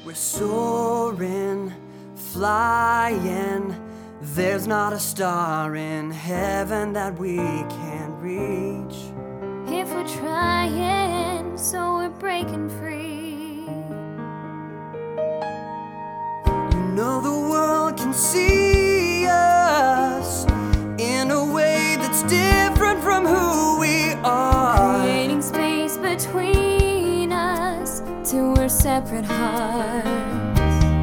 We're soaring, flying. There's not a star in heaven that we can't reach. If we're trying, so we're breaking free. You know the world can see us in a way that's different from who we are. Creating space between us till we're separate hearts.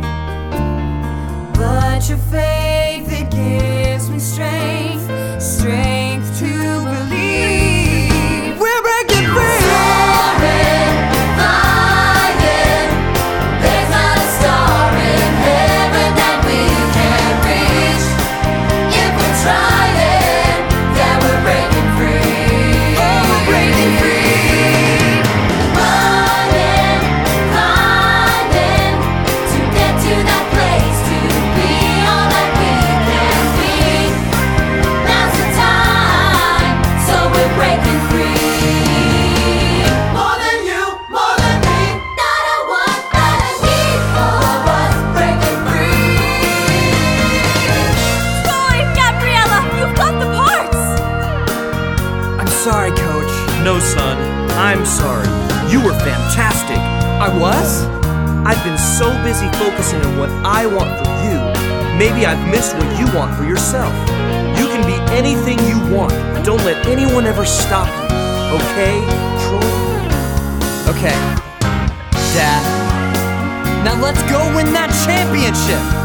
But your faith, it gives me strength, strength to believe. We're breaking free. Soaring, flying. There's not a star in heaven that we can't reach. If we're trying, yeah, we're breaking free. Oh, we're breaking free. Running, climbing to get to that place, to be all that we can be. Now's the time, so we're breaking free. More than you, more than me. Not a one, not a need for us. Breaking free. Troy, Gabriella, you've got the parts. I'm sorry, Coach. No, son, I'm sorry. You were fantastic. I was? I've been so busy focusing on what I want for you, maybe I've missed what you want for yourself. You can be anything you want. Don't let anyone ever stop you. Okay, Troy? Okay, Dad. Now let's go win that championship.